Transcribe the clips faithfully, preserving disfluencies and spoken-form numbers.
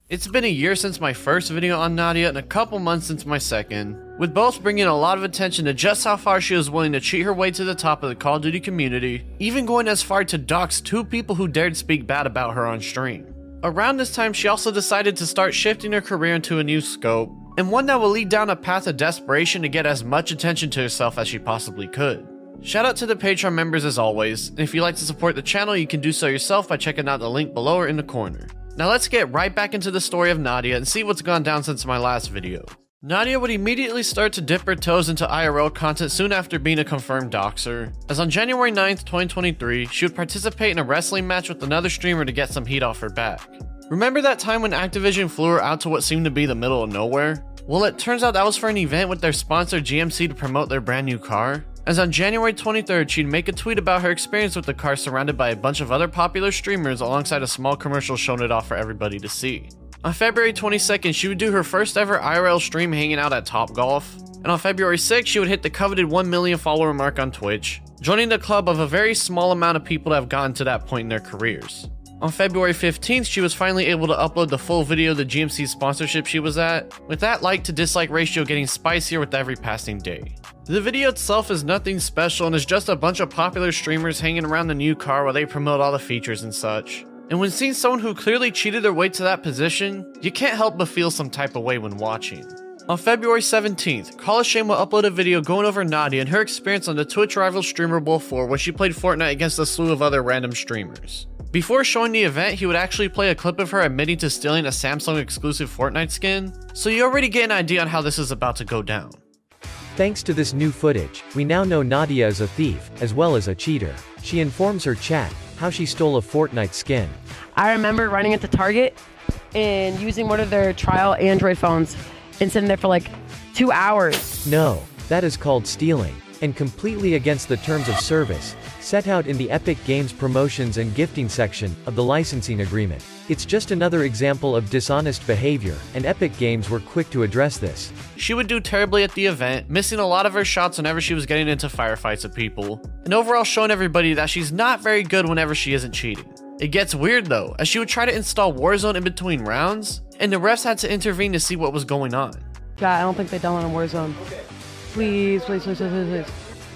It's been a year since my first video on Nadia and a couple months since my second, with both bringing a lot of attention to just how far she was willing to cheat her way to the top of the Call of Duty community, even going as far to dox two people who dared speak bad about her on stream. Around this time, she also decided to start shifting her career into a new scope, and one that will lead down a path of desperation to get as much attention to herself as she possibly could. Shout out to the Patreon members as always, and if you'd like to support the channel, you can do so yourself by checking out the link below or in the corner. Now let's get right back into the story of Nadia and see what's gone down since my last video. Nadia would immediately start to dip her toes into I R L content soon after being a confirmed doxer, as on January ninth, twenty twenty-three, she would participate in a wrestling match with another streamer to get some heat off her back. Remember that time when Activision flew her out to what seemed to be the middle of nowhere? Well, it turns out that was for an event with their sponsor G M C to promote their brand new car. As on January twenty-third, she'd make a tweet about her experience with the car surrounded by a bunch of other popular streamers alongside a small commercial showing it off for everybody to see. On February twenty-second, she would do her first ever I R L stream hanging out at Topgolf, and on February sixth, she would hit the coveted one million follower mark on Twitch, joining the club of a very small amount of people that have gotten to that point in their careers. On February fifteenth, she was finally able to upload the full video of the G M C sponsorship she was at, with that like to dislike ratio getting spicier with every passing day. The video itself is nothing special and is just a bunch of popular streamers hanging around the new car while they promote all the features and such. And when seeing someone who clearly cheated their way to that position, you can't help but feel some type of way when watching. On February seventeenth, Call of Shame will upload a video going over Nadia and her experience on the Twitch rival streamer Wolf four when she played Fortnite against a slew of other random streamers. Before showing the event, he would actually play a clip of her admitting to stealing a Samsung exclusive Fortnite skin, so you already get an idea on how this is about to go down. Thanks to this new footage, we now know Nadia is a thief, as well as a cheater. She informs her chat how she stole a Fortnite skin. I remember running into Target and using one of their trial Android phones and sitting there for like two hours. No, that is called stealing, and completely against the terms of service, set out in the Epic Games promotions and gifting section of the licensing agreement. It's just another example of dishonest behavior, and Epic Games were quick to address this. She would do terribly at the event, missing a lot of her shots whenever she was getting into firefights with people, and overall showing everybody that she's not very good whenever she isn't cheating. It gets weird though, as she would try to install Warzone in between rounds, and the refs had to intervene to see what was going on. God, I don't think they done it on Warzone. Please, please, please, please, please, please.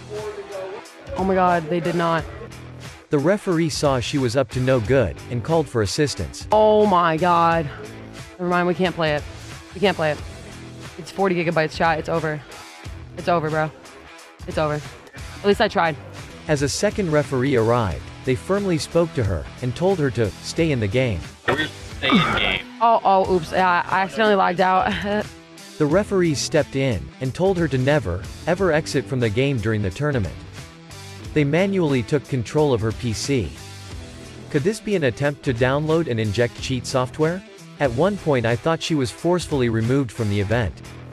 Oh my god, they did not. The referee saw she was up to no good, and called for assistance. Oh my god. Never mind, we can't play it. We can't play it. It's forty gigabytes, chat. It's over. It's over, bro. It's over. At least I tried. As a second referee arrived, they firmly spoke to her, and told her to stay in the game. Stay in game. Oh, oh, oops. Yeah, I accidentally lagged out. The referees stepped in, and told her to never, ever exit from the game during the tournament. They manually took control of her P C. Could this be an attempt to download and inject cheat software? At one point I thought she was forcefully removed from the event.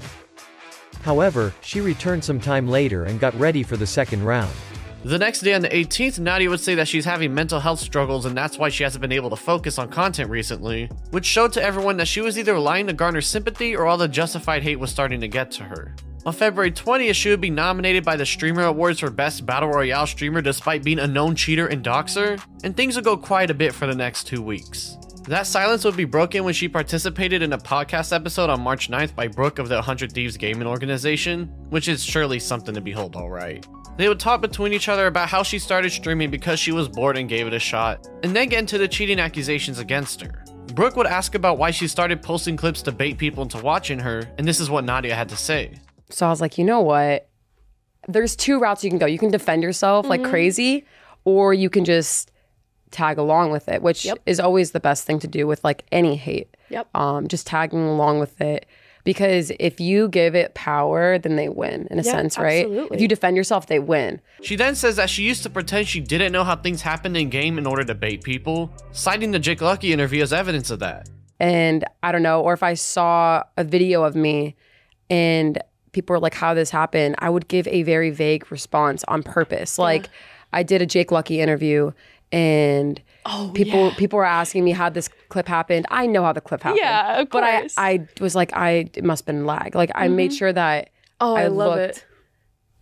However, she returned some time later and got ready for the second round. The next day on the eighteenth, Nadia would say that she's having mental health struggles and that's why she hasn't been able to focus on content recently, which showed to everyone that she was either lying to garner sympathy or all the justified hate was starting to get to her. On February twentieth, she would be nominated by the Streamer Awards for Best Battle Royale Streamer despite being a known cheater and doxer, and things would go quiet a bit for the next two weeks. That silence would be broken when she participated in a podcast episode on March ninth by Brooke of the one hundred Thieves Gaming Organization, which is surely something to behold, alright. They would talk between each other about how she started streaming because she was bored and gave it a shot, and then get into the cheating accusations against her. Brooke would ask about why she started posting clips to bait people into watching her, and this is what Nadia had to say. So I was like, you know what? There's two routes you can go. You can defend yourself mm-hmm. like crazy, or you can just tag along with it, which yep. is always the best thing to do with like any hate. Yep. Um, just tagging along with it. Because if you give it power, then they win, in a yeah, sense, right? Absolutely. If you defend yourself, they win. She then says that she used to pretend she didn't know how things happened in game in order to bait people, citing the Jake Lucky interview as evidence of that. And I don't know, or if I saw a video of me and people were like, how this happened, I would give a very vague response on purpose. Like, yeah. I did a Jake Lucky interview and oh, people yeah. people were asking me how this clip happened. I know how the clip happened. Yeah, of course. But I, I was like, I it must have been lag. Like, mm-hmm. I made sure that oh, I, I love looked it.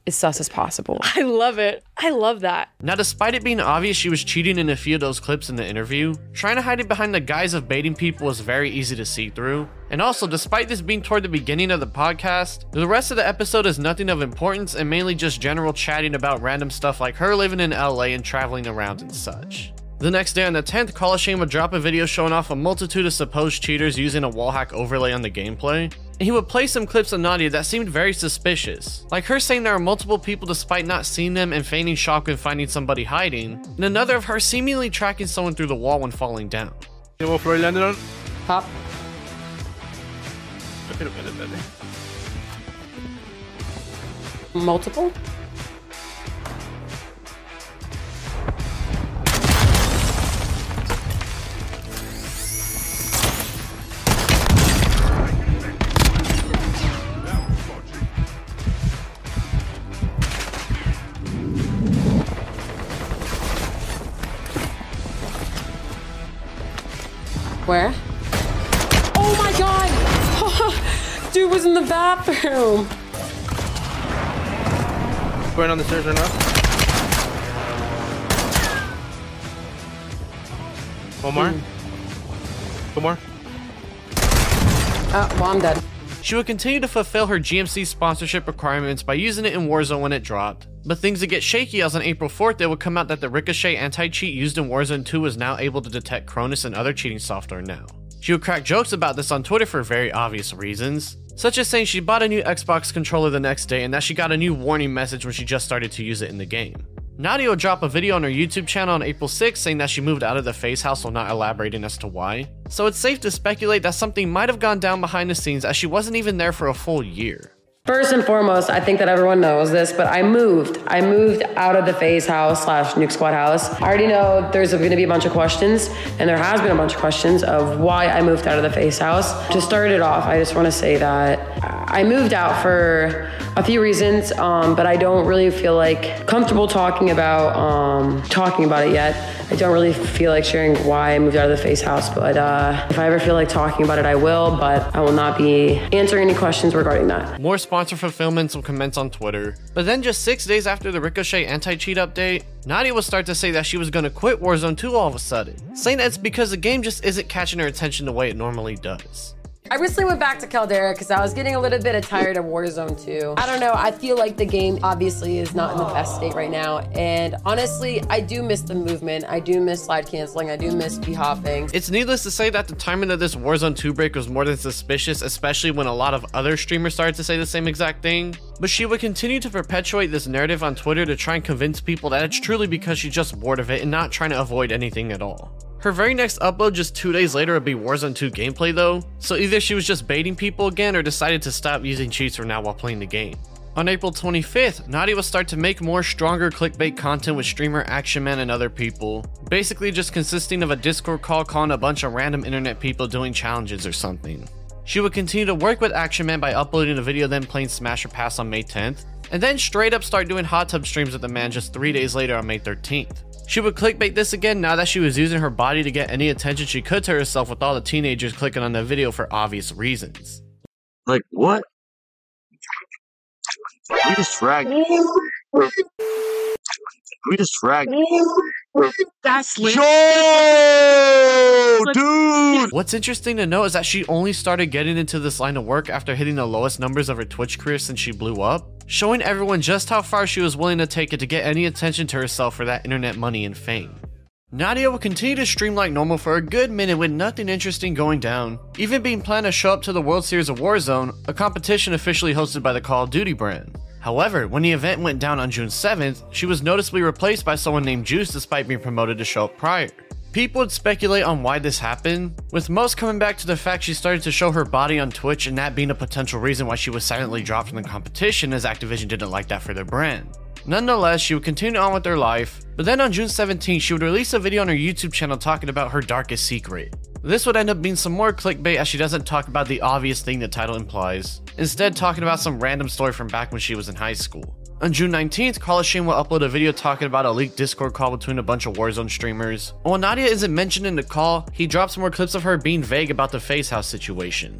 as sus as possible. I love it. I love that. Now, despite it being obvious she was cheating in a few of those clips in the interview, trying to hide it behind the guise of baiting people was very easy to see through. And also, despite this being toward the beginning of the podcast, the rest of the episode is nothing of importance and mainly just general chatting about random stuff like her living in L A and traveling around and such. The next day on the tenth, Call of Shame would drop a video showing off a multitude of supposed cheaters using a wallhack overlay on the gameplay, and he would play some clips of Nadia that seemed very suspicious, like her saying there are multiple people despite not seeing them and feigning shock when finding somebody hiding, and another of her seemingly tracking someone through the wall when falling down. You know what floor you landed on? Top. Multiple? Where? Oh my god! Dude was in the bathroom! Going on the stairs right now. One more. Mm. One more. Uh, well, I'm dead. She would continue to fulfill her G M C sponsorship requirements by using it in Warzone when it dropped, but things would get shaky as on April fourth it would come out that the Ricochet anti-cheat used in Warzone two was now able to detect Cronus and other cheating software now. She would crack jokes about this on Twitter for very obvious reasons, such as saying she bought a new Xbox controller the next day and that she got a new warning message when she just started to use it in the game. Nadia would drop a video on her YouTube channel on April sixth saying that she moved out of the Face House while not elaborating as to why, so it's safe to speculate that something might have gone down behind the scenes as she wasn't even there for a full year. First and foremost, I think that everyone knows this, but I moved. I moved out of the Phase house slash Nuke Squad house. I already know there's going to be a bunch of questions, and there has been a bunch of questions of why I moved out of the Phase house. To start it off, I just want to say that I moved out for a few reasons, um, but I don't really feel like comfortable talking about um, talking about it yet. I don't really feel like sharing why I moved out of the Face house, but uh, if I ever feel like talking about it, I will, but I will not be answering any questions regarding that. More sponsor fulfillments will commence on Twitter, but then just six days after the Ricochet anti-cheat update, Nadia would start to say that she was going to quit Warzone two all of a sudden, saying that it's because the game just isn't catching her attention the way it normally does. I recently went back to Caldera because I was getting a little bit tired of Warzone two. I don't know, I feel like the game obviously is not in the best state right now, and honestly, I do miss the movement, I do miss slide canceling, I do miss b-hopping. It's needless to say that the timing of this Warzone two break was more than suspicious, especially when a lot of other streamers started to say the same exact thing, but she would continue to perpetuate this narrative on Twitter to try and convince people that it's truly because she's just bored of it and not trying to avoid anything at all. Her very next upload just two days later would be Warzone two gameplay though, so either she was just baiting people again or decided to stop using cheats for now while playing the game. On April twenty-fifth, Nadia would start to make more stronger clickbait content with streamer Action Man and other people, basically just consisting of a Discord call calling a bunch of random internet people doing challenges or something. She would continue to work with Action Man by uploading a video then playing Smash or Pass on May tenth, and then straight up start doing hot tub streams with the man just three days later on May thirteenth. She would clickbait this again now that she was using her body to get any attention she could to herself with all the teenagers clicking on the video for obvious reasons. Like, what? We just fragged. We just fragged. That's lit. Yo, dude! What's interesting to note is that she only started getting into this line of work after hitting the lowest numbers of her Twitch career since she blew up, showing everyone just how far she was willing to take it to get any attention to herself for that internet money and fame. Nadia would continue to stream like normal for a good minute with nothing interesting going down, even being planned to show up to the World Series of Warzone, a competition officially hosted by the Call of Duty brand. However, when the event went down on June seventh, she was noticeably replaced by someone named Juice despite being promoted to show up prior. People would speculate on why this happened, with most coming back to the fact she started to show her body on Twitch and that being a potential reason why she was silently dropped from the competition as Activision didn't like that for their brand. Nonetheless, she would continue on with her life, but then on June seventeenth she would release a video on her YouTube channel talking about her darkest secret. This would end up being some more clickbait as she doesn't talk about the obvious thing the title implies, instead talking about some random story from back when she was in high school. On June nineteenth, Call of Shame will upload a video talking about a leaked Discord call between a bunch of Warzone streamers. While Nadia isn't mentioned in the call, he drops more clips of her being vague about the Face House situation.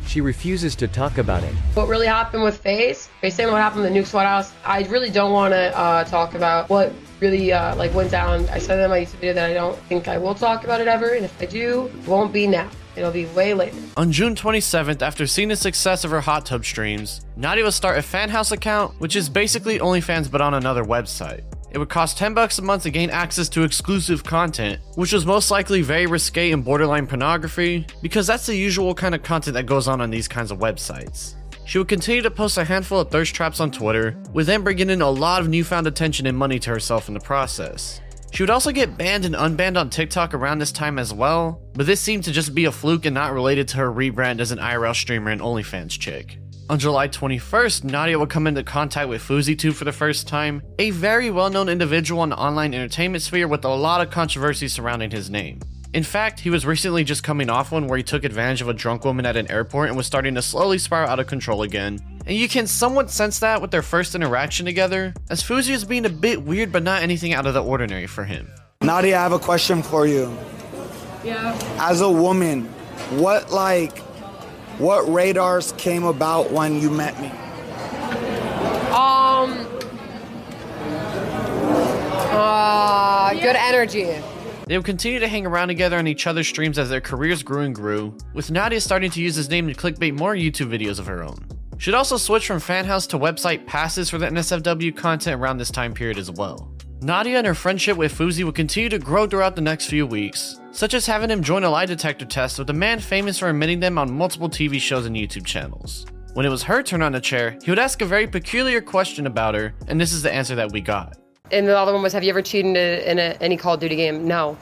she refuses to talk about it. What really happened with FaZe, based on what happened in the Nuke Squad house, I really don't want to uh, talk about what really uh, like went down. I said in my YouTube video that I don't think I will talk about it ever, and if I do, it won't be now. It'll be way later. On June twenty-seventh, after seeing the success of her hot tub streams, Nadia would start a fan house account, which is basically OnlyFans but on another website. It would cost ten bucks a month to gain access to exclusive content, which was most likely very risque and borderline pornography, because that's the usual kind of content that goes on on these kinds of websites. She would continue to post a handful of thirst traps on Twitter, with them bringing in a lot of newfound attention and money to herself in the process. She would also get banned and unbanned on TikTok around this time as well, but this seemed to just be a fluke and not related to her rebrand as an I R L streamer and OnlyFans chick. On July twenty-first, Nadia would come into contact with FouseyTube for the first time, a very well-known individual in the online entertainment sphere with a lot of controversy surrounding his name. In fact, he was recently just coming off one where he took advantage of a drunk woman at an airport and was starting to slowly spiral out of control again. And you can somewhat sense that with their first interaction together, as Fousey is being a bit weird but not anything out of the ordinary for him. Nadia, I have a question for you. Yeah. As a woman, what like, what radars came about when you met me? Um. Uh, good energy. They would continue to hang around together on each other's streams as their careers grew and grew, with Nadia starting to use his name to clickbait more YouTube videos of her own. She'd also switch from fan house to website passes for the N S F W content around this time period as well. Nadia and her friendship with Fousey would continue to grow throughout the next few weeks, such as having him join a lie detector test with a man famous for admitting them on multiple T V shows and YouTube channels. When it was her turn on the chair, he would ask a very peculiar question about her, and this is the answer that we got. And the other one was, have you ever cheated in a, any Call of Duty game? No.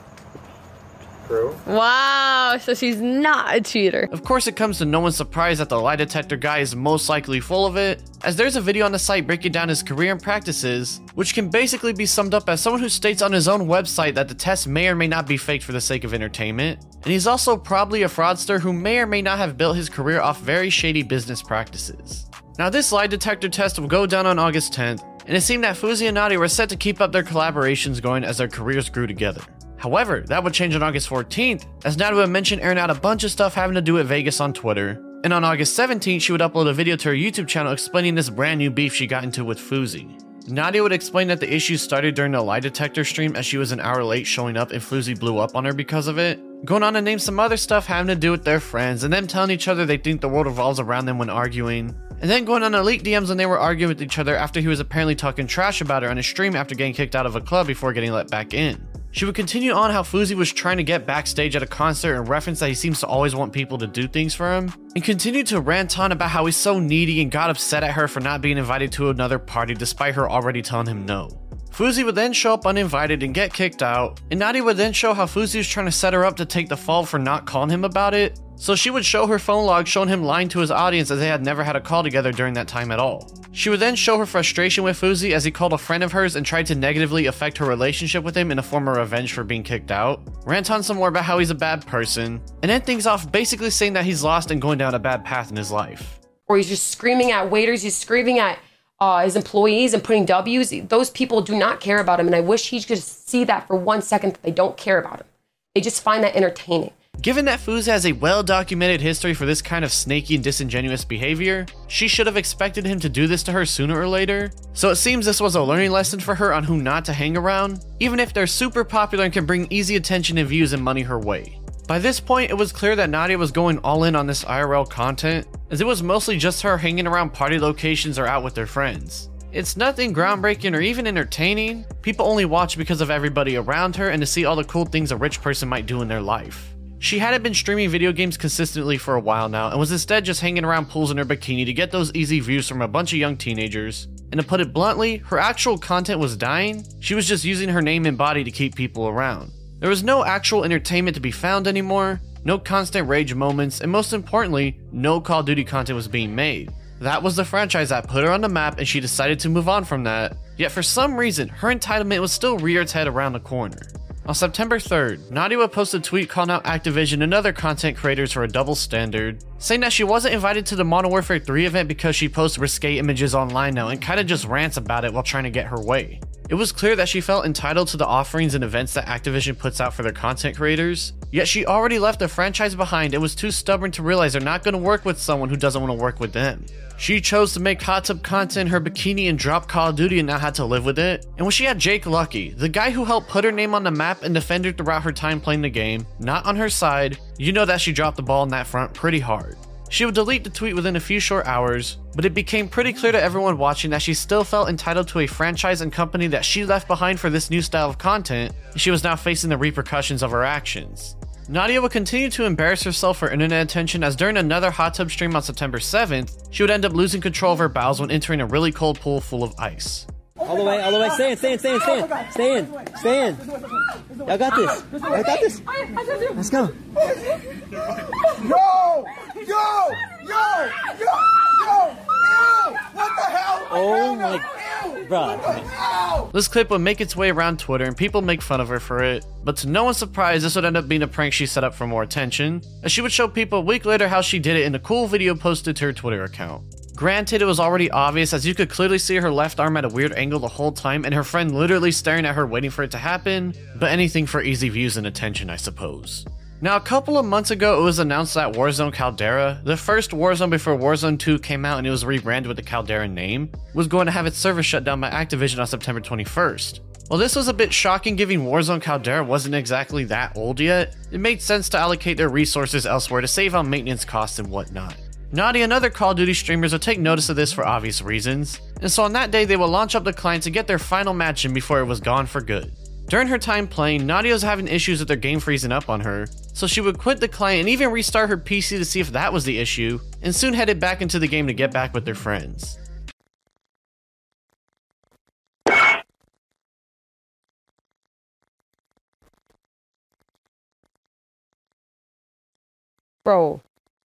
True. Wow, so she's not a cheater. Of course, it comes to no one's surprise that the lie detector guy is most likely full of it, as there's a video on the site breaking down his career and practices, which can basically be summed up as someone who states on his own website that the test may or may not be faked for the sake of entertainment, and he's also probably a fraudster who may or may not have built his career off very shady business practices. Now, this lie detector test will go down on August tenth, and it seemed that Fousey and Nadia were set to keep up their collaborations going as their careers grew together. However, that would change on August fourteenth, as Nadia would mention airing out a bunch of stuff having to do with Vegas on Twitter, and on August seventeenth, she would upload a video to her YouTube channel explaining this brand new beef she got into with Fousey. Nadia would explain that the issues started during the lie detector stream as she was an hour late showing up and Fousey blew up on her because of it, going on to name some other stuff having to do with their friends and them telling each other they think the world revolves around them when arguing, and then going on elite D Ms when they were arguing with each other after he was apparently talking trash about her on his stream after getting kicked out of a club before getting let back in. She would continue on how Fousey was trying to get backstage at a concert and reference that he seems to always want people to do things for him, and continued to rant on about how he's so needy and got upset at her for not being invited to another party despite her already telling him no. Fousey would then show up uninvited and get kicked out, and Nadia would then show how Fousey was trying to set her up to take the fall for not calling him about it, so she would show her phone log showing him lying to his audience as they had never had a call together during that time at all. She would then show her frustration with Fousey as he called a friend of hers and tried to negatively affect her relationship with him in a form of revenge for being kicked out, rant on some more about how he's a bad person, and end things off basically saying that he's lost and going down a bad path in his life. Or he's just screaming at waiters, he's screaming at uh, his employees and putting W's. Those people do not care about him, and I wish he could see that for one second that they don't care about him. They just find that entertaining. Given that Fousey has a well-documented history for this kind of snaky and disingenuous behavior, she should have expected him to do this to her sooner or later, so it seems this was a learning lesson for her on who not to hang around, even if they're super popular and can bring easy attention and views and money her way. By this point, it was clear that Nadia was going all in on this I R L content, as it was mostly just her hanging around party locations or out with their friends. It's nothing groundbreaking or even entertaining, people only watch because of everybody around her and to see all the cool things a rich person might do in their life. She hadn't been streaming video games consistently for a while now and was instead just hanging around pools in her bikini to get those easy views from a bunch of young teenagers. And to put it bluntly, her actual content was dying. She was just using her name and body to keep people around. There was no actual entertainment to be found anymore, no constant rage moments, and most importantly, no Call of Duty content was being made. That was the franchise that put her on the map and she decided to move on from that, yet for some reason, her entitlement was still rear its head around the corner. On September third, Nadia would post a tweet calling out Activision and other content creators for a double standard, saying that she wasn't invited to the Modern Warfare three event because she posts risque images online now and kinda just rants about it while trying to get her way. It was clear that she felt entitled to the offerings and events that Activision puts out for their content creators, yet she already left the franchise behind and was too stubborn to realize they're not going to work with someone who doesn't want to work with them. She chose to make hot tub content in her bikini and drop Call of Duty and now had to live with it. And when she had Jake Lucky, the guy who helped put her name on the map and defend her throughout her time playing the game, not on her side, you know that she dropped the ball on that front pretty hard. She would delete the tweet within a few short hours, but it became pretty clear to everyone watching that she still felt entitled to a franchise and company that she left behind for this new style of content, and she was now facing the repercussions of her actions. Nadia would continue to embarrass herself for internet attention, as during another hot tub stream on September seventh, she would end up losing control of her bowels when entering a really cold pool full of ice. All the way, all the way, stay in, stay in, stay in, stay in, stay in, stay in. Y'all got this, I got this. Let's go. Yo! Yo! Yo! Yo! Yo! Ew! What the hell? Oh Hell no! my, Ew! bro. What the hell? This clip would make its way around Twitter and people make fun of her for it, but to no one's surprise, this would end up being a prank she set up for more attention, as she would show people a week later how she did it in a cool video posted to her Twitter account. Granted, it was already obvious, as you could clearly see her left arm at a weird angle the whole time and her friend literally staring at her waiting for it to happen, but anything for easy views and attention, I suppose. Now, a couple of months ago, it was announced that Warzone Caldera, the first Warzone before Warzone two came out and it was rebranded with the Caldera name, was going to have its server shut down by Activision on September twenty-first. While this was a bit shocking given Warzone Caldera wasn't exactly that old yet, it made sense to allocate their resources elsewhere to save on maintenance costs and whatnot. Nadia and other Call of Duty streamers will take notice of this for obvious reasons, and so on that day they will launch up the client to get their final match in before it was gone for good. During her time playing, Nadia was having issues with their game freezing up on her, so she would quit the client and even restart her P C to see if that was the issue, and soon headed back into the game to get back with their friends. Bro.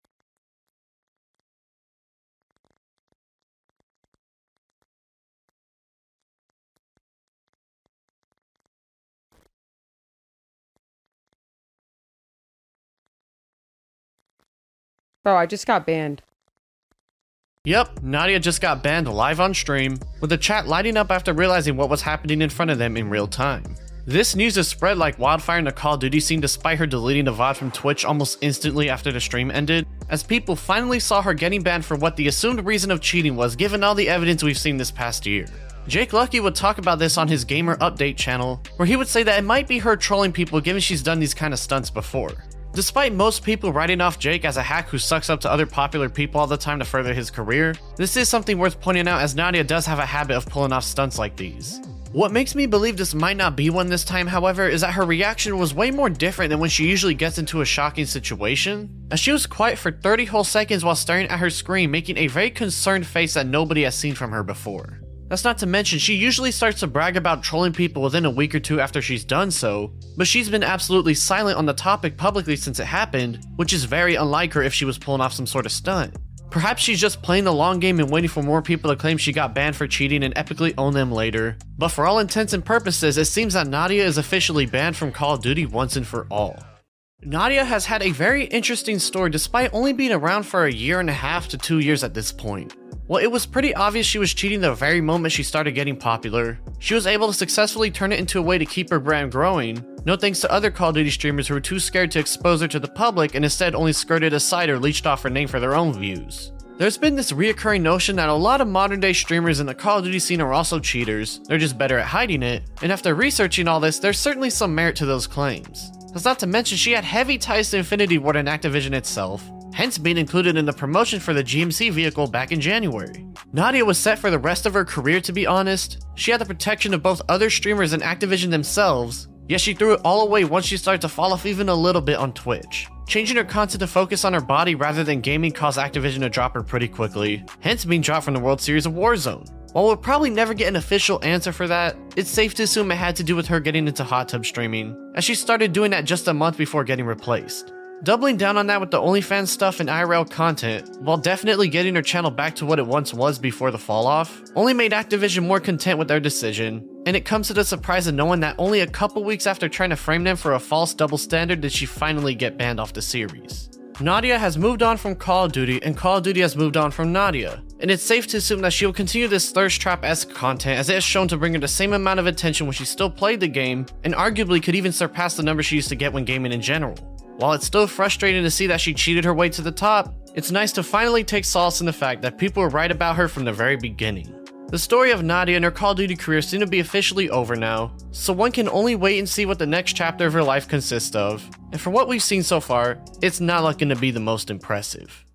Bro, I just got banned. Yep, Nadia just got banned live on stream, with the chat lighting up after realizing what was happening in front of them in real time. This news has spread like wildfire in the Call of Duty scene despite her deleting the V O D from Twitch almost instantly after the stream ended, as people finally saw her getting banned for what the assumed reason of cheating was given all the evidence we've seen this past year. Jake Lucky would talk about this on his Gamer Update channel, where he would say that it might be her trolling people given she's done these kind of stunts before. Despite most people writing off Jake as a hack who sucks up to other popular people all the time to further his career, this is something worth pointing out, as Nadia does have a habit of pulling off stunts like these. What makes me believe this might not be one this time, however, is that her reaction was way more different than when she usually gets into a shocking situation, as she was quiet for thirty whole seconds while staring at her screen, making a very concerned face that nobody has seen from her before. That's not to mention, she usually starts to brag about trolling people within a week or two after she's done so, but she's been absolutely silent on the topic publicly since it happened, which is very unlike her if she was pulling off some sort of stunt. Perhaps she's just playing the long game and waiting for more people to claim she got banned for cheating and epically own them later, but for all intents and purposes, it seems that Nadia is officially banned from Call of Duty once and for all. Nadia has had a very interesting story despite only being around for a year and a half to two years at this point. Well, it was pretty obvious she was cheating the very moment she started getting popular. She was able to successfully turn it into a way to keep her brand growing, no thanks to other Call of Duty streamers who were too scared to expose her to the public and instead only skirted aside or leached off her name for their own views. There's been this reoccurring notion that a lot of modern day streamers in the Call of Duty scene are also cheaters, they're just better at hiding it, and after researching all this, there's certainly some merit to those claims. That's not to mention she had heavy ties to Infinity Ward and Activision itself, hence being included in the promotion for the G M C vehicle back in January. Nadia was set for the rest of her career, to be honest. She had the protection of both other streamers and Activision themselves, yet she threw it all away once she started to fall off even a little bit on Twitch. Changing her content to focus on her body rather than gaming caused Activision to drop her pretty quickly, hence being dropped from the World Series of Warzone. While we'll probably never get an official answer for that, it's safe to assume it had to do with her getting into hot tub streaming, as she started doing that just a month before getting replaced. Doubling down on that with the OnlyFans stuff and I R L content, while definitely getting her channel back to what it once was before the fall off, only made Activision more content with their decision, and it comes to the surprise of no one that only a couple weeks after trying to frame them for a false double standard did she finally get banned off the series. Nadia has moved on from Call of Duty, and Call of Duty has moved on from Nadia. And it's safe to assume that she will continue this thirst trap-esque content, as it has shown to bring her the same amount of attention when she still played the game, and arguably could even surpass the numbers she used to get when gaming in general. While it's still frustrating to see that she cheated her way to the top, it's nice to finally take solace in the fact that people were right about her from the very beginning. The story of Nadia and her Call of Duty career seem to be officially over now, so one can only wait and see what the next chapter of her life consists of, and from what we've seen so far, it's not looking to be the most impressive.